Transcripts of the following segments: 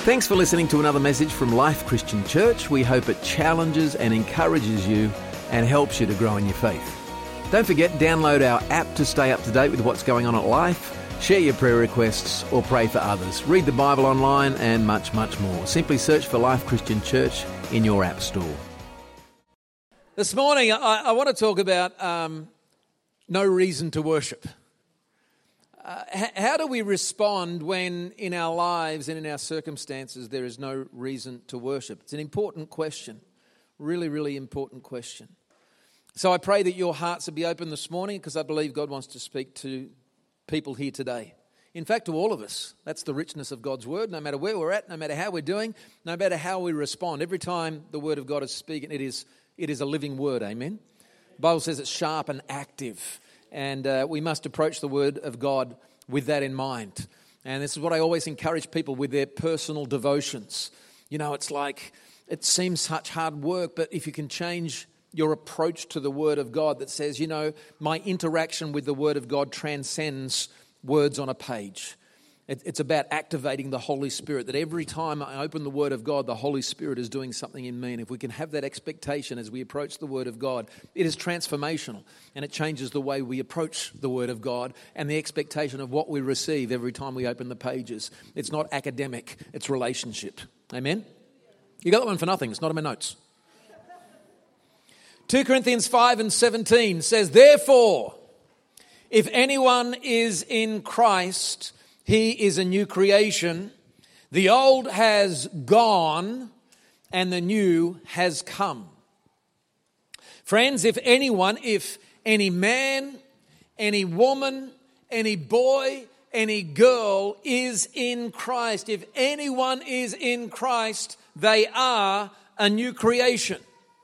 Thanks for listening to another message from Life Christian Church. We hope it challenges and encourages you and helps you to grow in your faith. Don't forget, download our app to stay up to date with what's going on at Life, share your prayer requests or pray for others, read the Bible online and much, much more. Simply search for Life Christian Church in your app store. This morning I want to talk about no reason to worship. How do we respond when in our lives and in our circumstances there is no reason to worship? It's an important question, really, really important question. So I pray that your hearts will be open this morning because I believe God wants to speak to people here today. In fact, to all of us. That's the richness of God's word. No matter where we're at, no matter how we're doing, no matter how we respond, every time the word of God is speaking, it is a living word, amen? The Bible says it's sharp and active. And we must approach the Word of God with that in mind. And this is what I always encourage people with their personal devotions. You know, it's like, it seems such hard work, but if you can change your approach to the Word of God that says, you know, my interaction with the Word of God transcends words on a page. It's about activating the Holy Spirit, that every time I open the Word of God, the Holy Spirit is doing something in me. And if we can have that expectation as we approach the Word of God, it is transformational and it changes the way we approach the Word of God and the expectation of what we receive every time we open the pages. It's not academic, it's relationship. Amen? You got that one for nothing, it's not in my notes. 2 Corinthians 5:17 says, therefore, if anyone is in Christ, he is a new creation. The old has gone and the new has come. Friends, if any man, any woman, any boy, any girl is in Christ, if anyone is in Christ, they are a new creation.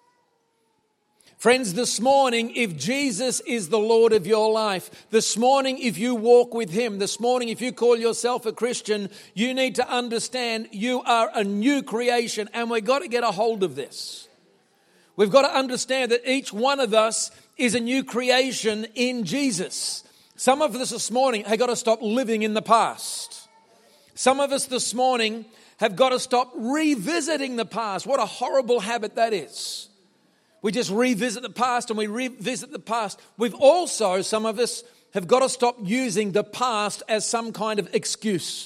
Friends, this morning, if Jesus is the Lord of your life, this morning, if you walk with Him, this morning, if you call yourself a Christian, you need to understand you are a new creation, and we've got to get a hold of this. We've got to understand that each one of us is a new creation in Jesus. Some of us this morning have got to stop living in the past. Some of us this morning have got to stop revisiting the past. What a horrible habit that is. We just revisit the past and we revisit the past. We've also, some of us, have got to stop using the past as some kind of excuse.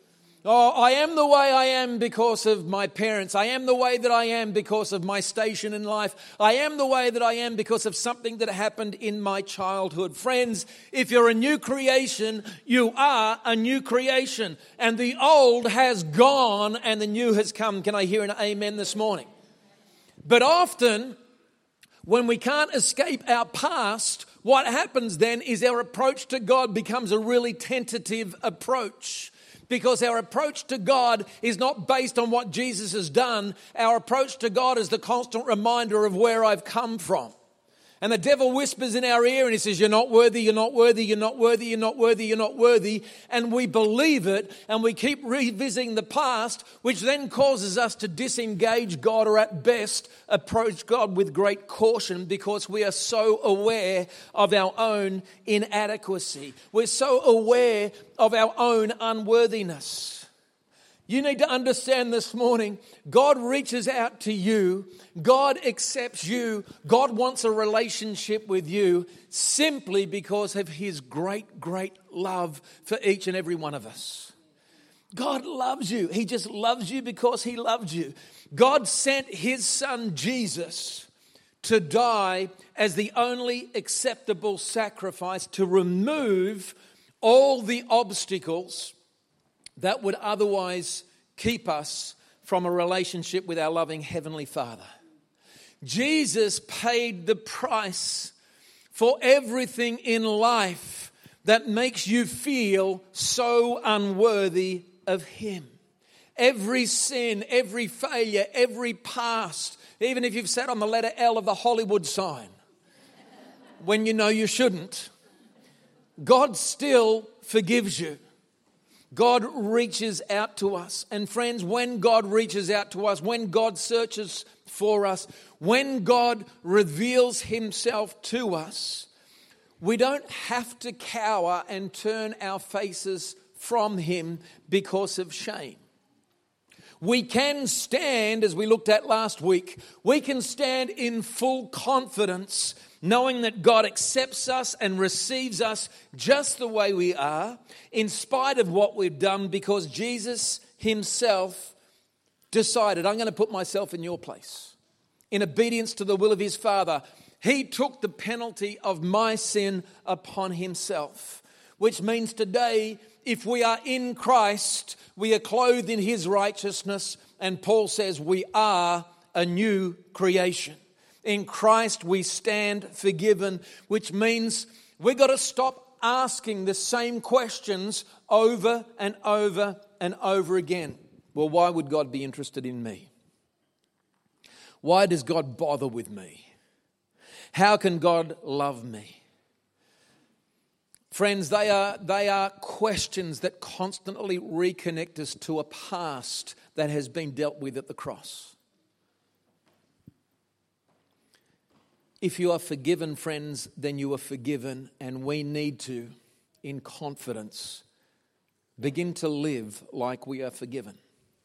Oh, I am the way I am because of my parents. I am the way that I am because of my station in life. I am the way that I am because of something that happened in my childhood. Friends, if you're a new creation, you are a new creation. And the old has gone and the new has come. Can I hear an amen this morning? But often, when we can't escape our past, what happens then is our approach to God becomes a really tentative approach. Because our approach to God is not based on what Jesus has done. Our approach to God is the constant reminder of where I've come from. And the devil whispers in our ear and he says, you're not worthy, you're not worthy, you're not worthy, you're not worthy, you're not worthy. And we believe it and we keep revisiting the past, which then causes us to disengage God or at best approach God with great caution because we are so aware of our own inadequacy. We're so aware of our own unworthiness. You need to understand this morning, God reaches out to you, God accepts you, God wants a relationship with you simply because of His great, great love for each and every one of us. God loves you. He just loves you because He loved you. God sent His Son Jesus to die as the only acceptable sacrifice to remove all the obstacles that would otherwise keep us from a relationship with our loving Heavenly Father. Jesus paid the price for everything in life that makes you feel so unworthy of Him. Every sin, every failure, every past, even if you've sat on the letter L of the Hollywood sign when you know you shouldn't, God still forgives you. God reaches out to us. And friends, when God reaches out to us, when God searches for us, when God reveals Himself to us, we don't have to cower and turn our faces from Him because of shame. we can stand, as we looked at last week, we can stand in full confidence knowing that God accepts us and receives us just the way we are, in spite of what we've done, because Jesus himself decided, I'm going to put myself in your place. In obedience to the will of his Father, he took the penalty of my sin upon himself, which means today, if we are in Christ, we are clothed in his righteousness, and Paul says we are a new creation. In Christ we stand forgiven, which means we've got to stop asking the same questions over and over and over again. Well, why would God be interested in me? Why does God bother with me? How can God love me? Friends, they are questions that constantly reconnect us to a past that has been dealt with at the cross. If you are forgiven, friends, then you are forgiven, and we need to, in confidence, begin to live like we are forgiven.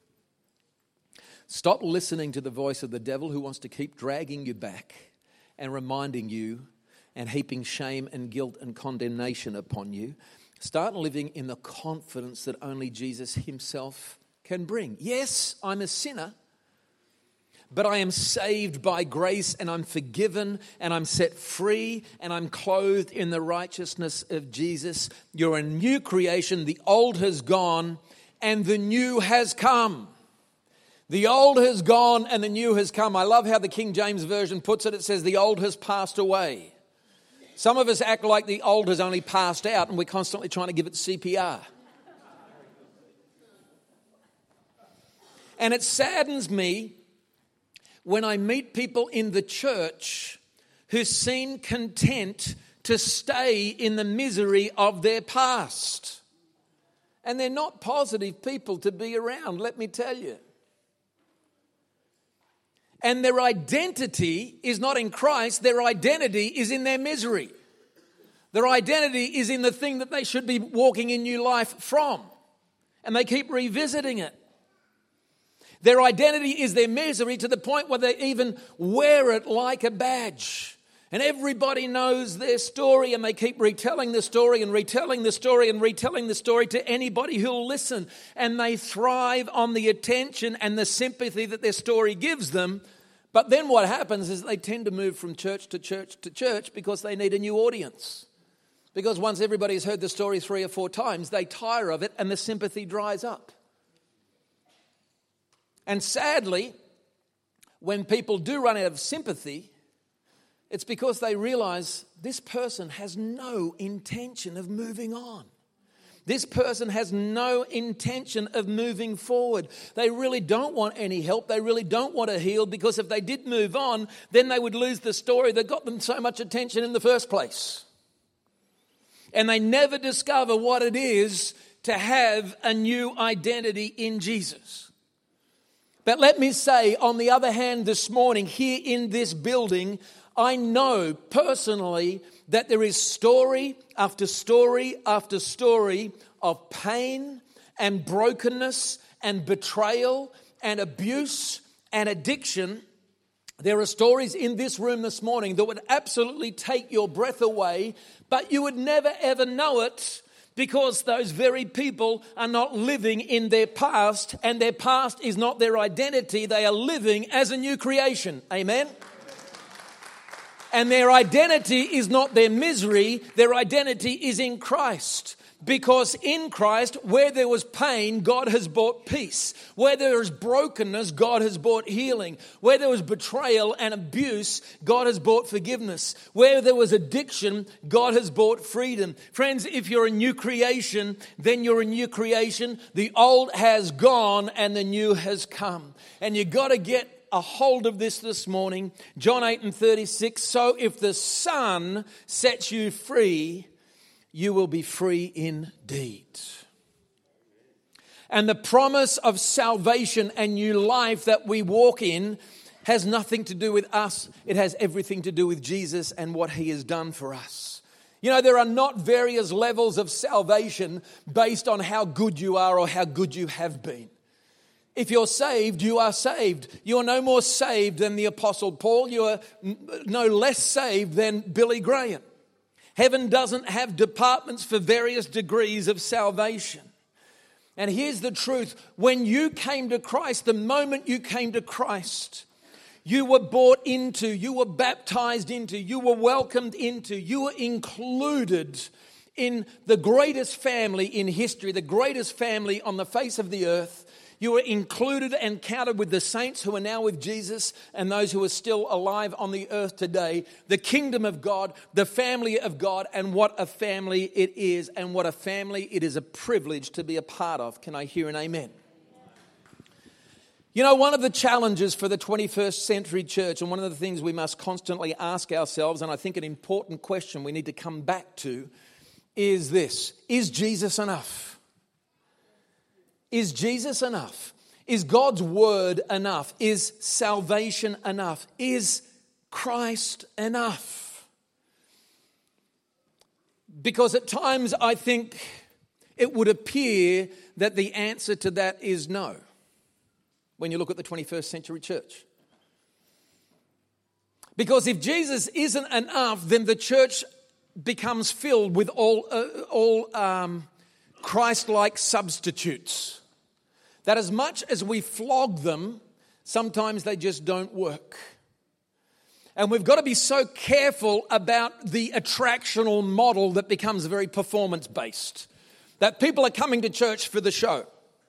Stop listening to the voice of the devil who wants to keep dragging you back and reminding you and heaping shame and guilt and condemnation upon you. Start living in the confidence that only Jesus himself can bring. Yes, I'm a sinner, but I am saved by grace, and I'm forgiven, and I'm set free, and I'm clothed in the righteousness of Jesus. You're a new creation. The old has gone and the new has come. The old has gone and the new has come. I love how the King James Version puts it. It says the old has passed away. Some of us act like the old has only passed out, and we're constantly trying to give it CPR. And it saddens me when I meet people in the church who seem content to stay in the misery of their past. And they're not positive people to be around, let me tell you. And their identity is not in Christ, their identity is in their misery. Their identity is in the thing that they should be walking in new life from. And they keep revisiting it. Their identity is their misery to the point where they even wear it like a badge. And everybody knows their story, and they keep retelling the story and retelling the story and retelling the story to anybody who'll listen. And they thrive on the attention and the sympathy that their story gives them. But then what happens is they tend to move from church to church to church because they need a new audience. Because once everybody's heard the story 3 or 4 times, they tire of it and the sympathy dries up. And sadly, when people do run out of sympathy, it's because they realize this person has no intention of moving on. This person has no intention of moving forward. They really don't want any help. They really don't want to heal, because if they did move on, then they would lose the story that got them so much attention in the first place. And they never discover what it is to have a new identity in Jesus. But let me say, on the other hand, this morning, here in this building, I know personally that there is story after story after story of pain and brokenness and betrayal and abuse and addiction. There are stories in this room this morning that would absolutely take your breath away, but you would never ever know it, because those very people are not living in their past, and their past is not their identity. They are living as a new creation. Amen? And their identity is not their misery. Their identity is in Christ. Because in Christ, where there was pain, God has brought peace. Where there is brokenness, God has brought healing. Where there was betrayal and abuse, God has brought forgiveness. Where there was addiction, God has brought freedom. Friends, if you're a new creation, then you're a new creation. The old has gone and the new has come. And you've got to get a hold of this morning. John 8:36, so if the Son sets you free, you will be free indeed. And the promise of salvation and new life that we walk in has nothing to do with us. It has everything to do with Jesus and what he has done for us. You know, there are not various levels of salvation based on how good you are or how good you have been. If you're saved, you are saved. You are no more saved than the Apostle Paul. You are no less saved than Billy Graham. Heaven doesn't have departments for various degrees of salvation. And here's the truth. When you came to Christ, the moment you came to Christ, you were brought into, you were baptized into, you were welcomed into, you were included in the greatest family in history, the greatest family on the face of the earth. You were included and counted with the saints who are now with Jesus and those who are still alive on the earth today. The kingdom of God, the family of God, and what a family it is, and what a family it is a privilege to be a part of. Can I hear an amen? You know, one of the challenges for the 21st century church, and one of the things we must constantly ask ourselves, and I think an important question we need to come back to, is this: is Jesus enough? Is Jesus enough? Is God's word enough? Is salvation enough? Is Christ enough? Because at times I think it would appear that the answer to that is no, when you look at the 21st century church. Because if Jesus isn't enough, then the church becomes filled with all Christ-like substitutes. That as much as we flog them, sometimes they just don't work. And we've got to be so careful about the attractional model that becomes very performance-based. That people are coming to church for the show.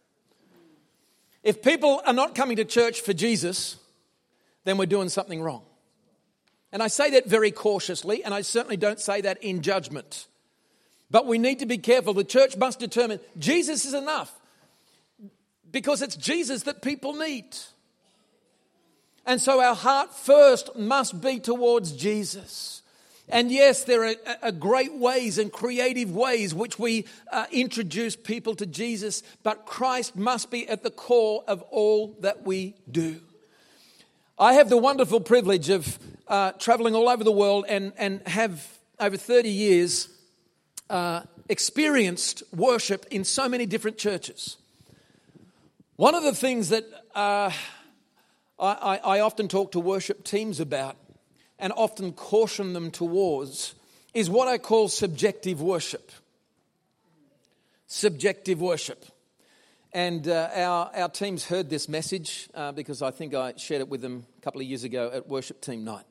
If people are not coming to church for Jesus, then we're doing something wrong. And I say that very cautiously, and I certainly don't say that in judgment. But we need to be careful. The church must determine Jesus is enough, because it's Jesus that people need. And so our heart first must be towards Jesus. And yes, there are great ways and creative ways which we introduce people to Jesus, but Christ must be at the core of all that we do. I have the wonderful privilege of traveling all over the world and have over 30 years experienced worship in so many different churches. One of the things that I often talk to worship teams about and often caution them towards is what I call subjective worship. Subjective worship. And our teams heard this message because I think I shared it with them a couple of years ago at worship team night.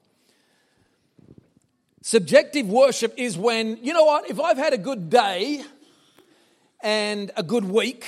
Subjective worship is when, you know what, if I've had a good day and a good week,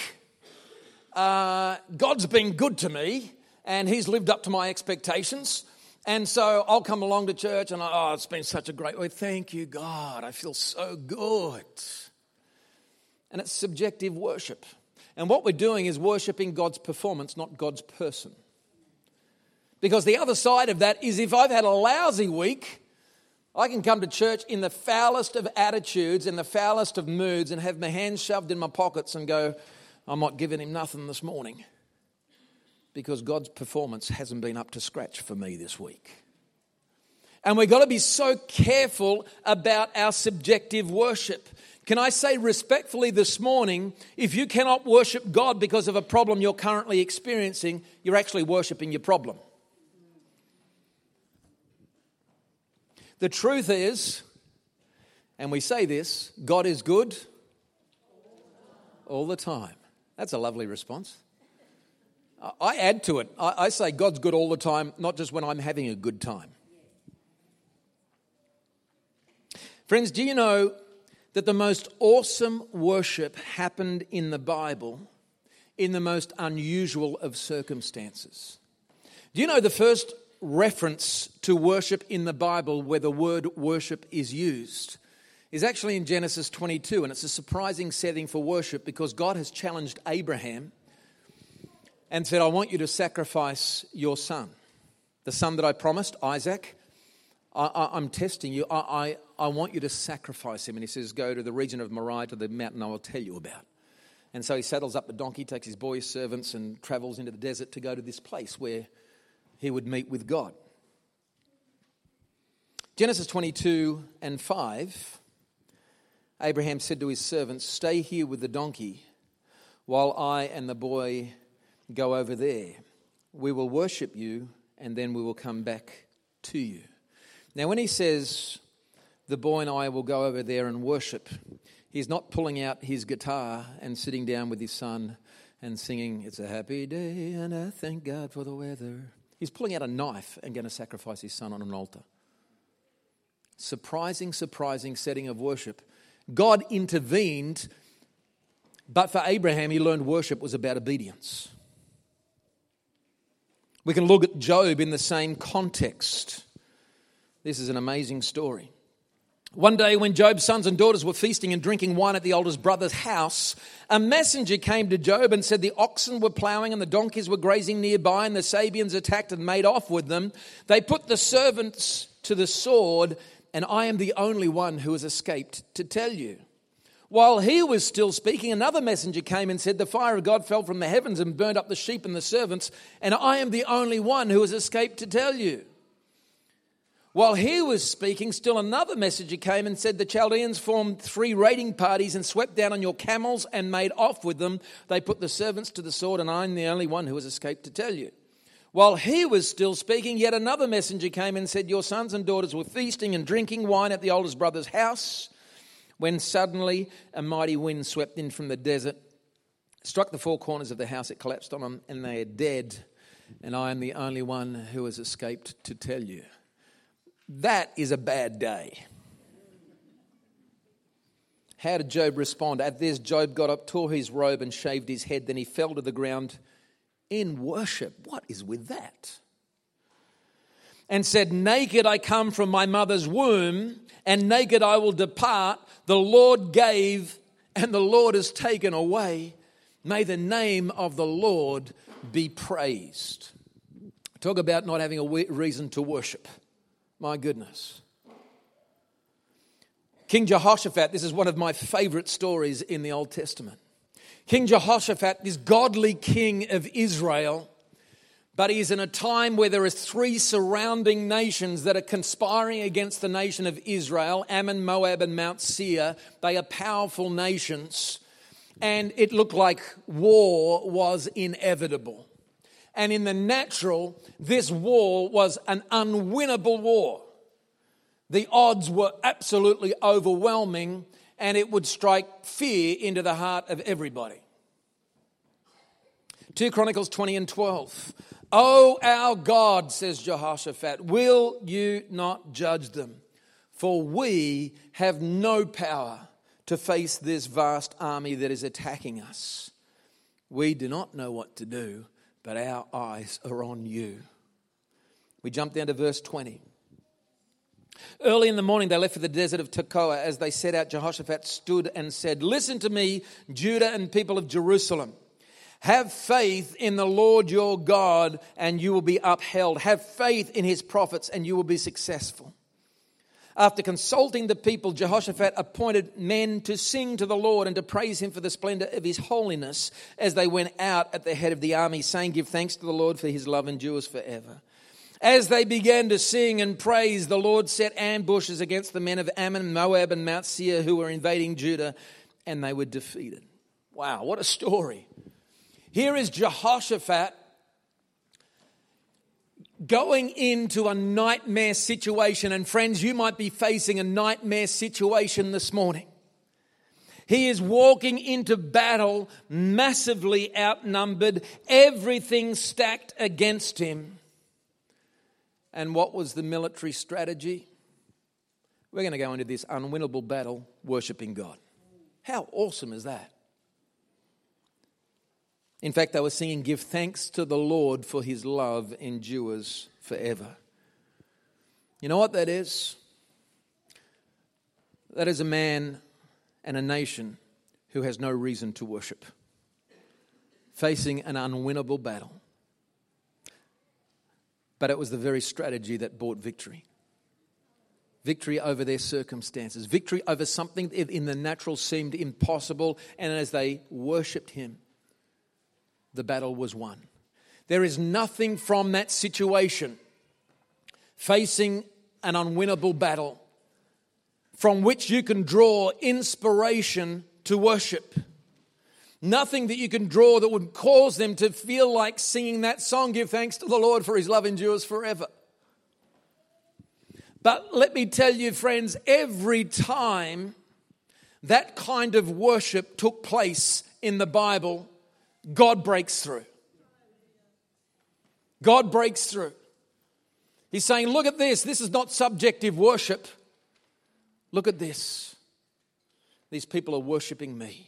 God's been good to me and He's lived up to my expectations. And so I'll come along to church and it's been such a great week. Thank you, God. I feel so good. And it's subjective worship. And what we're doing is worshiping God's performance, not God's person. Because the other side of that is if I've had a lousy week, I can come to church in the foulest of attitudes and the foulest of moods and have my hands shoved in my pockets and go, I'm not giving Him nothing this morning because God's performance hasn't been up to scratch for me this week. And we've got to be so careful about our subjective worship. Can I say respectfully this morning, if you cannot worship God because of a problem you're currently experiencing, you're actually worshiping your problem. The truth is, and we say this, God is good all the time. That's a lovely response. I add to it. I say God's good all the time, not just when I'm having a good time. Friends, do you know that the most awesome worship happened in the Bible in the most unusual of circumstances? Do you know the first reference to worship in the Bible where the word worship is used is actually in Genesis 22, and it's a surprising setting for worship because God has challenged Abraham and said, I want you to sacrifice your son, the son that I promised, Isaac. I'm testing you. I want you to sacrifice him. And he says, go to the region of Moriah, to the mountain I will tell you about. And so he saddles up the donkey, takes his boys, servants, and travels into the desert to go to this place where he would meet with God. Genesis 22 and 5, Abraham said to his servants, stay here with the donkey while I and the boy go over there. We will worship you, and then we will come back to you. Now, when he says, the boy and I will go over there and worship, he's not pulling out his guitar and sitting down with his son and singing, it's a happy day and I thank God for the weather. He's pulling out a knife and going to sacrifice his son on an altar. Surprising setting of worship. God intervened, but for Abraham, he learned worship was about obedience. We can look at Job in the same context. This is an amazing story. One day when Job's sons and daughters were feasting and drinking wine at the oldest brother's house, a messenger came to Job and said the oxen were ploughing and the donkeys were grazing nearby and the Sabeans attacked and made off with them. They put the servants to the sword, and I am the only one who has escaped to tell you. While he was still speaking, another messenger came and said, the fire of God fell from the heavens and burned up the sheep and the servants, and I am the only one who has escaped to tell you. While he was speaking, still another messenger came and said, the Chaldeans formed 3 raiding parties and swept down on your camels and made off with them. They put the servants to the sword, and I am the only one who has escaped to tell you. While he was still speaking, yet another messenger came and said, your sons and daughters were feasting and drinking wine at the oldest brother's house, when suddenly a mighty wind swept in from the desert, struck the 4 corners of the house, it collapsed on them, and they are dead, and I am the only one who has escaped to tell you. That is a bad day. How did Job respond? At this, Job got up, tore his robe and shaved his head. Then he fell to the ground in worship. What is with that? And said, naked I come from my mother's womb, and naked I will depart. The Lord gave, and the Lord has taken away. May the name of the Lord be praised. Talk about not having a reason to worship. My goodness. King Jehoshaphat, this is one of my favorite stories in the Old Testament. King Jehoshaphat, this godly king of Israel, but he is in a time where there are 3 surrounding nations that are conspiring against the nation of Israel, Ammon, Moab, and Mount Seir. They are powerful nations, and it looked like war was inevitable. And in the natural, this war was an unwinnable war. The odds were absolutely overwhelming, and it would strike fear into the heart of everybody. 2 Chronicles 20 and 12. O our God, says Jehoshaphat, will you not judge them? For we have no power to face this vast army that is attacking us. We do not know what to do, but our eyes are on you. We jump down to verse 20. Early in the morning they left for the desert of Tekoa. As they set out, Jehoshaphat stood and said, listen to me, Judah and people of Jerusalem. Have faith in the Lord your God and you will be upheld. Have faith in his prophets and you will be successful. After consulting the people, Jehoshaphat appointed men to sing to the Lord and to praise him for the splendor of his holiness as they went out at the head of the army, saying, give thanks to the Lord for his love endures forever. As they began to sing and praise, the Lord set ambushes against the men of Ammon, Moab, and Mount Seir who were invading Judah, and they were defeated. Wow, what a story. Here is Jehoshaphat going into a nightmare situation. And friends, you might be facing a nightmare situation this morning. He is walking into battle massively outnumbered, everything stacked against him. And what was the military strategy? We're going to go into this unwinnable battle worshiping God. How awesome is that? In fact, they were singing, give thanks to the Lord for his love endures forever. You know what that is? That is a man and a nation who has no reason to worship, facing an unwinnable battle. But it was the very strategy that brought victory. Victory over their circumstances, victory over something that in the natural seemed impossible, and as they worshipped him, the battle was won. There is nothing from that situation, facing an unwinnable battle, from which you can draw inspiration to worship. Nothing that you can draw that would cause them to feel like singing that song, give thanks to the Lord for his love endures forever. But let me tell you, friends, every time that kind of worship took place in the Bible, God breaks through. God breaks through. He's saying, look at this. This is not subjective worship. Look at this. These people are worshiping me.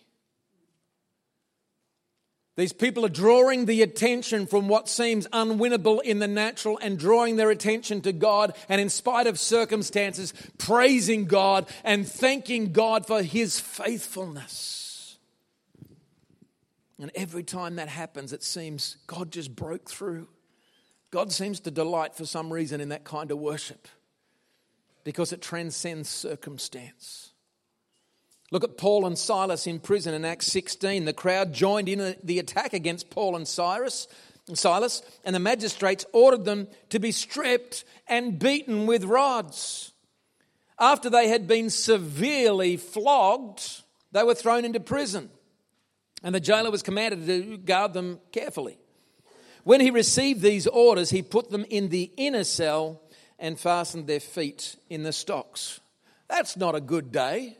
These people are drawing the attention from what seems unwinnable in the natural and drawing their attention to God, and in spite of circumstances, praising God and thanking God for his faithfulness. And every time that happens, it seems God just broke through. God seems to delight for some reason in that kind of worship because it transcends circumstance. Look at Paul and Silas in prison in Acts 16. The crowd joined in the attack against Paul and Silas, and the magistrates ordered them to be stripped and beaten with rods. After they had been severely flogged, they were thrown into prison, and the jailer was commanded to guard them carefully. When he received these orders, he put them in the inner cell and fastened their feet in the stocks. That's not a good day.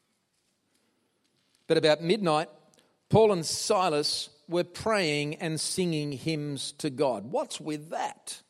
But about midnight, Paul and Silas were praying and singing hymns to God. What's with that?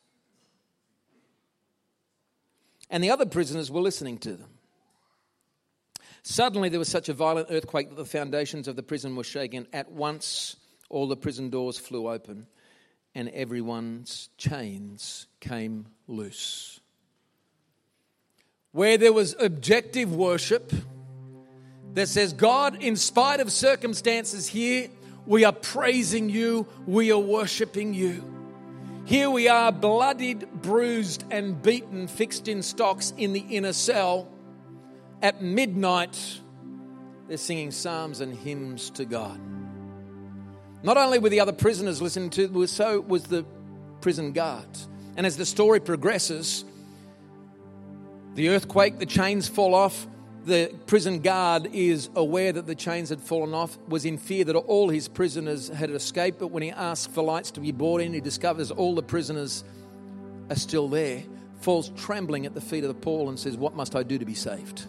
And the other prisoners were listening to them. Suddenly there was such a violent earthquake that the foundations of the prison were shaken. At once all the prison doors flew open and everyone's chains came loose. Where there was objective worship that says, God, in spite of circumstances here, we are praising you, we are worshiping you. Here we are, bloodied, bruised and beaten, fixed in stocks in the inner cell. At midnight, they're singing psalms and hymns to God. Not only were the other prisoners listening to, so was the prison guard. And as the story progresses, the earthquake, the chains fall off. The prison guard is aware that the chains had fallen off, was in fear that all his prisoners had escaped. But when he asks for lights to be brought in, he discovers all the prisoners are still there, falls trembling at the feet of Paul and says, what must I do to be saved?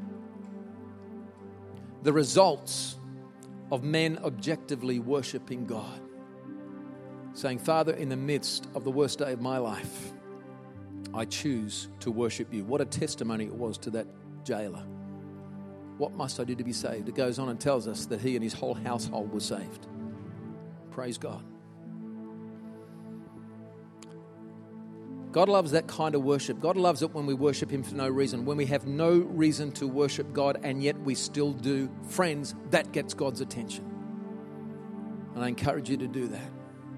The results of men objectively worshipping God, saying, Father, in the midst of the worst day of my life, I choose to worship you. What a testimony it was to that jailer. What must I do to be saved? It goes on and tells us that he and his whole household were saved. Praise God. God loves that kind of worship. God loves it when we worship him for no reason. When we have no reason to worship God and yet we still do. Friends, that gets God's attention. And I encourage you to do that.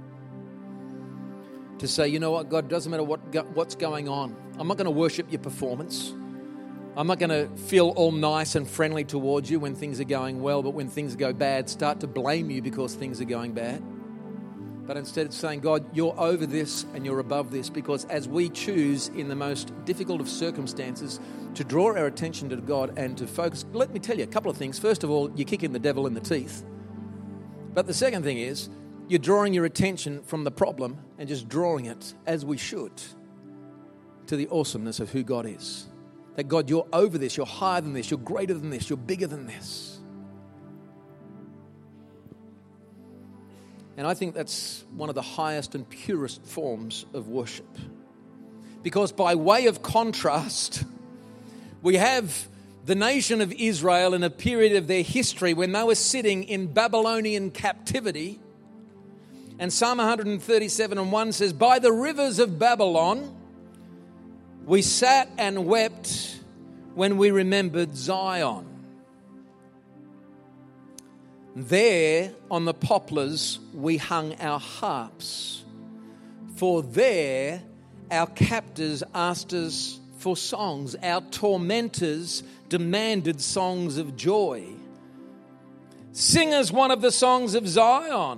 To say, you know what, God, doesn't matter what's going on. I'm not going to worship your performance. I'm not going to feel all nice and friendly towards you when things are going well, but when things go bad, start to blame you because things are going bad. But instead of saying, God, you're over this and you're above this, because as we choose in the most difficult of circumstances to draw our attention to God and to focus, let me tell you a couple of things. First of all, you're kicking the devil in the teeth. But the second thing is, you're drawing your attention from the problem and just drawing it, as we should, to the awesomeness of who God is. That God, you're over this, you're higher than this, you're greater than this, you're bigger than this. And I think that's one of the highest and purest forms of worship. Because by way of contrast, we have the nation of Israel in a period of their history when they were sitting in Babylonian captivity. And Psalm 137:1 says, by the rivers of Babylon, we sat and wept when we remembered Zion. There on the poplars we hung our harps, for there our captors asked us for songs. Our tormentors demanded songs of joy. Sing us one of the songs of Zion.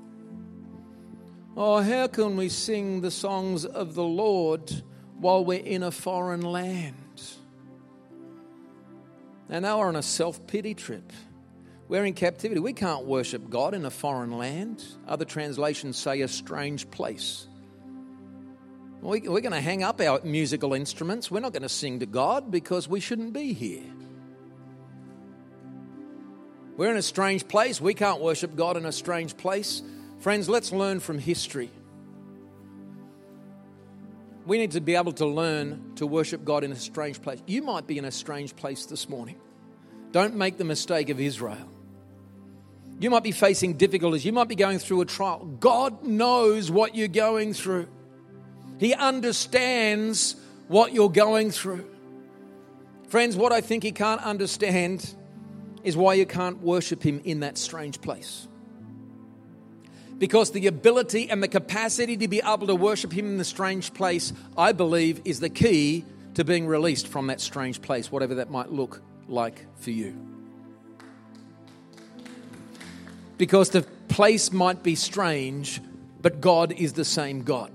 Oh, how can we sing the songs of the Lord while we're in a foreign land? And now we're on a self-pity trip. We're in captivity. We can't worship God in a foreign land. Other translations say a strange place. We're going to hang up our musical instruments. We're not going to sing to God because we shouldn't be here. We're in a strange place. We can't worship God in a strange place. Friends, let's learn from history. We need to be able to learn to worship God in a strange place. You might be in a strange place this morning. Don't make the mistake of Israel. You might be facing difficulties. You might be going through a trial. God knows what you're going through. He understands what you're going through. Friends, what I think He can't understand is why you can't worship Him in that strange place. Because the ability and the capacity to be able to worship Him in the strange place, I believe, is the key to being released from that strange place, whatever that might look like for you. Because the place might be strange, but God is the same God.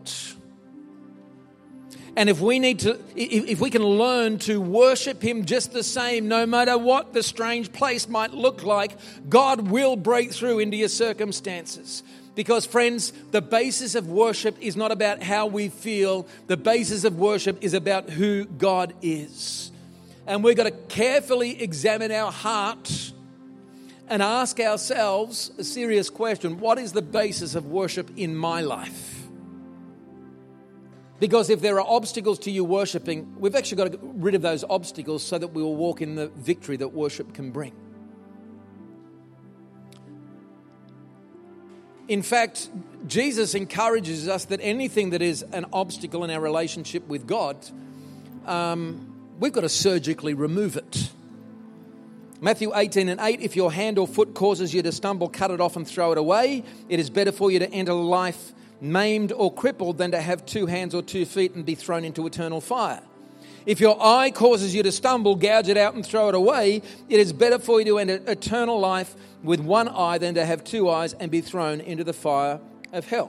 And if we can learn to worship Him just the same, no matter what the strange place might look like, God will break through into your circumstances. Because, friends, the basis of worship is not about how we feel. The basis of worship is about who God is. And we've got to carefully examine our heart and ask ourselves a serious question. What is the basis of worship in my life? Because if there are obstacles to you worshiping, we've actually got to get rid of those obstacles so that we will walk in the victory that worship can bring. In fact, Jesus encourages us that anything that is an obstacle in our relationship with God, we've got to surgically remove it. Matthew 18:8, if your hand or foot causes you to stumble, cut it off and throw it away. It is better for you to enter life maimed or crippled than to have 2 hands or 2 feet and be thrown into eternal fire. If your eye causes you to stumble, gouge it out and throw it away. It is better for you to enter eternal life with 1 eye than to have 2 eyes and be thrown into the fire of hell.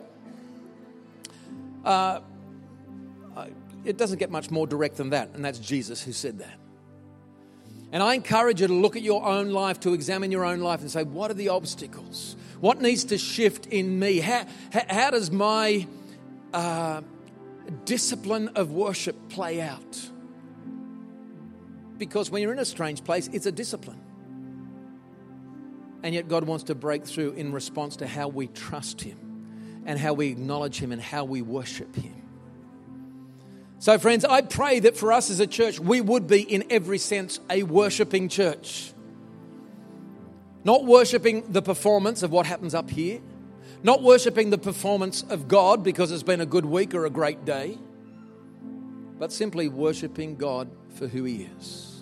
It doesn't get much more direct than that, and that's Jesus who said that. And I encourage you to look at your own life, to examine your own life and say, what are the obstacles? What needs to shift in me? How does my discipline of worship play out? Because when you're in a strange place, it's a discipline. And yet God wants to break through in response to how we trust Him and how we acknowledge Him and how we worship Him. So friends, I pray that for us as a church, we would be in every sense a worshiping church. Not worshiping the performance of what happens up here. Not worshiping the performance of God because it's been a good week or a great day. But simply worshiping God for who He is.